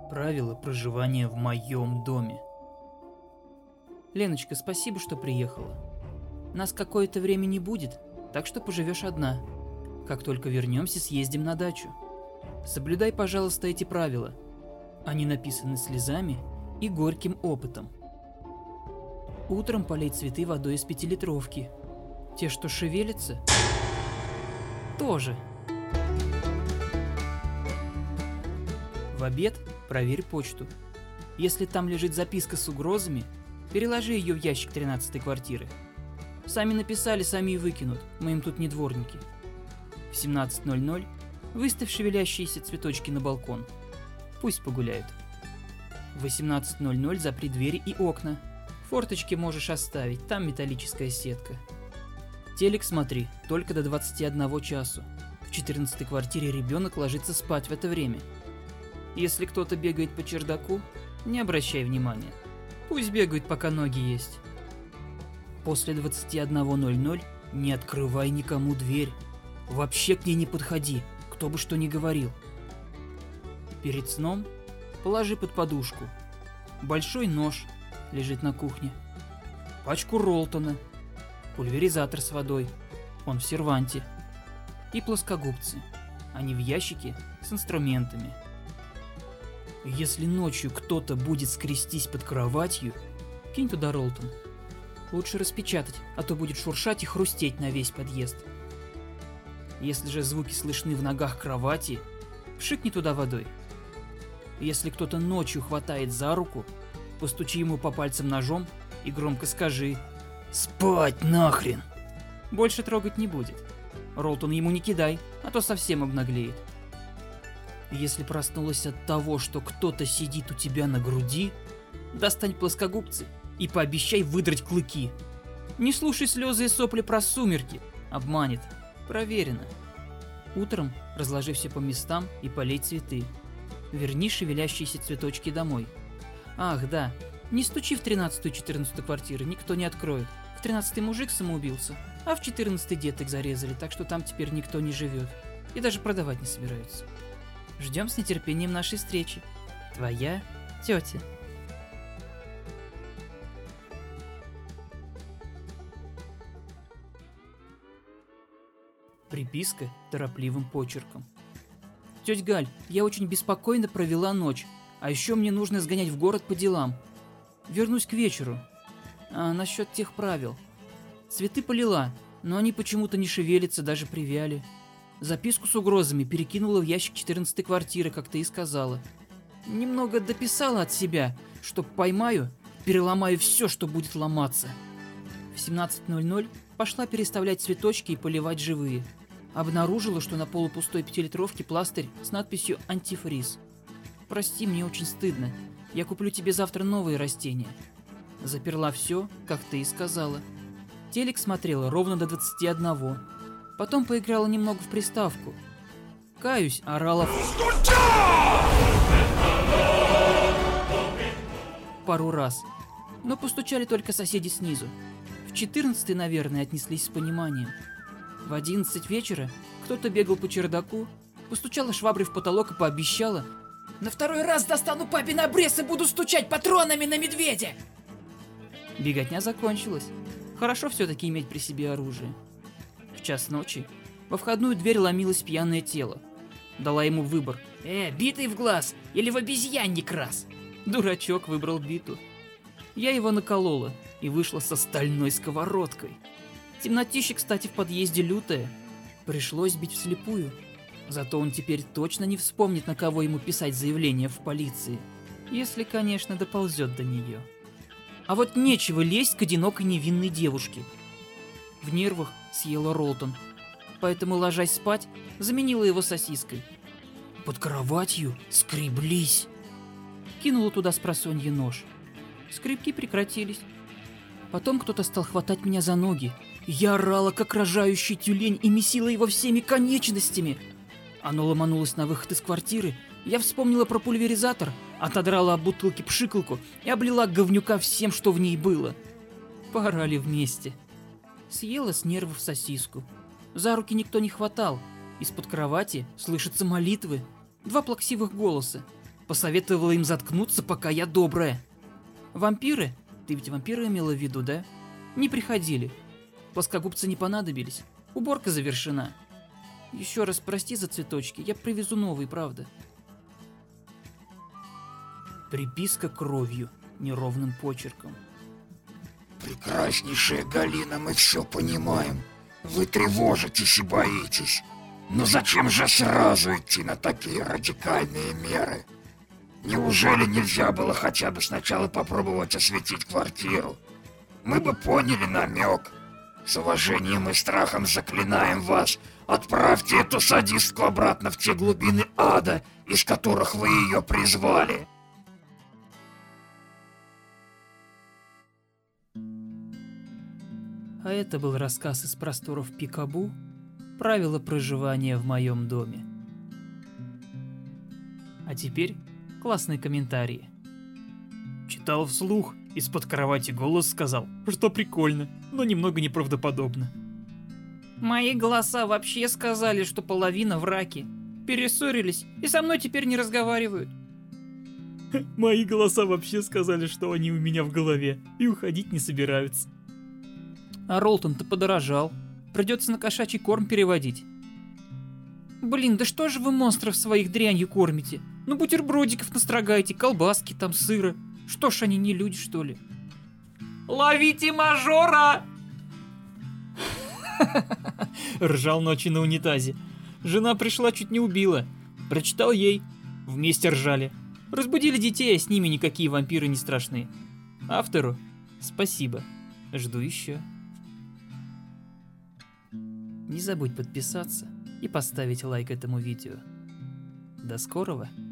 Правила проживания в моем доме. Леночка, спасибо, что приехала. Нас какое-то время не будет, так что поживешь одна. Как только вернемся, съездим на дачу. Соблюдай, пожалуйста, эти правила. Они написаны слезами и горьким опытом. Утром полей цветы водой из 5-литровки. Те, что шевелятся, тоже. В обед проверь почту. Если там лежит записка с угрозами, переложи ее в ящик 13-й квартиры. Сами написали, сами и выкинут, мы им тут не дворники. В 17:00 выставь шевелящиеся цветочки на балкон. Пусть погуляют. В 18:00 запри двери и окна. Форточки можешь оставить, там металлическая сетка. Телек смотри только до 21 часу. В 14-й квартире ребенок ложится спать в это время. Если кто-то бегает по чердаку, не обращай внимания. Пусть бегают, пока ноги есть. После 21:00 не открывай никому дверь. Вообще к ней не подходи, кто бы что ни говорил. Перед сном положи под подушку большой нож, лежит на кухне, пачку Ролтона, пульверизатор с водой, он в серванте, и плоскогубцы, они в ящике с инструментами. Если ночью кто-то будет скрестись под кроватью, кинь туда Ролтон. Лучше распечатать, а то будет шуршать и хрустеть на весь подъезд. Если же звуки слышны в ногах кровати, пшикни туда водой. Если кто-то ночью хватает за руку, постучи ему по пальцам ножом и громко скажи: «Спать нахрен!» Больше трогать не будет. Ролтон ему не кидай, а то совсем обнаглеет. Если проснулась от того, что кто-то сидит у тебя на груди, достань плоскогубцы и пообещай выдрать клыки. Не слушай слезы и сопли про сумерки, обманет. Проверено. Утром разложи все по местам и полей цветы. Верни шевелящиеся цветочки домой. Ах, да, не стучи в 13-ю и 14-ю квартиры, никто не откроет. В 13-й мужик самоубился, а в 14-й деток зарезали, так что там теперь никто не живет. И даже продавать не собираются. Ждем с нетерпением нашей встречи. Твоя тетя. Приписка торопливым почерком. Тетя Галь, я очень беспокойно провела ночь, а еще мне нужно сгонять в город по делам. Вернусь к вечеру. А насчет тех правил. Цветы полила, но они почему-то не шевелятся, даже привяли. Записку с угрозами перекинула в ящик 14-й квартиры, как ты и сказала. Немного дописала от себя, что поймаю, переломаю все, что будет ломаться. В 17:00 пошла переставлять цветочки и поливать живые. Обнаружила, что на полупустой 5-литровке пластырь с надписью «Антифриз». Прости, мне очень стыдно. Я куплю тебе завтра новые растения. Заперла все, как ты и сказала. Телек смотрела ровно до 21. Потом поиграла немного в приставку. Каюсь, орала пару раз. Но постучали только соседи снизу. В 14-й, наверное, отнеслись с пониманием. В 11 вечера кто-то бегал по чердаку, постучала шваброй в потолок и пообещала: «На второй раз достану папин обрез и буду стучать патронами на медведя!» Беготня закончилась. Хорошо все-таки иметь при себе оружие. В час ночи во входную дверь ломилось пьяное тело. Дала ему выбор: битый в глаз или в обезьянник раз? Дурачок выбрал биту. Я его наколола и вышла со стальной сковородкой. Темнотища, кстати, в подъезде лютая. Пришлось бить вслепую. Зато он теперь точно не вспомнит, на кого ему писать заявление в полиции. Если, конечно, доползет до нее. А вот нечего лезть к одинокой невинной девушке. В нервах съела Ролтон. Поэтому, ложась спать, заменила его сосиской. Под кроватью скреблись. Кинула туда спросонья нож. Скребки прекратились. Потом кто-то стал хватать меня за ноги. Я орала, как рожающий тюлень, и месила его всеми конечностями. Оно ломанулось на выход из квартиры. Я вспомнила про пульверизатор, отодрала об бутылки пшикалку и облила говнюка всем, что в ней было. Поорали вместе. Съела с нервов сосиску. За руки никто не хватал. Из-под кровати слышатся молитвы. 2 плаксивых голоса. Посоветовала им заткнуться, пока я добрая. Вампиры, ты ведь вампиры имела в виду, да? Не приходили. Плоскогубцы не понадобились. Уборка завершена. Еще раз прости за цветочки, я привезу новые, правда. Приписка кровью, неровным почерком. Прекраснейшая Галина, мы все понимаем. Вы тревожитесь и боитесь. Но зачем же сразу идти на такие радикальные меры? Неужели нельзя было хотя бы сначала попробовать осветить квартиру? Мы бы поняли намек. С уважением и страхом заклинаем вас, отправьте эту садистку обратно в те глубины ада, из которых вы ее призвали. А это был рассказ из просторов Пикабу «Правила проживания в моем доме». А теперь классные комментарии. Читал вслух, из-под кровати голос сказал, что прикольно, но немного неправдоподобно. Мои голоса вообще сказали, что половина в раке. Перессорились и со мной теперь не разговаривают. Мои голоса вообще сказали, что они у меня в голове и уходить не собираются. А Ролтон-то подорожал. Придется на кошачий корм переводить. Блин, да что же вы монстров своих дрянью кормите? Ну бутербродиков настрогайте, колбаски там, сыра. Что ж они не люди, что ли? Ловите мажора! Ржал ночью на унитазе. Жена пришла, чуть не убила. Прочитал ей. Вместе ржали. Разбудили детей, а с ними никакие вампиры не страшны. Автору спасибо. Жду еще. Не забудь подписаться и поставить лайк этому видео. До скорого!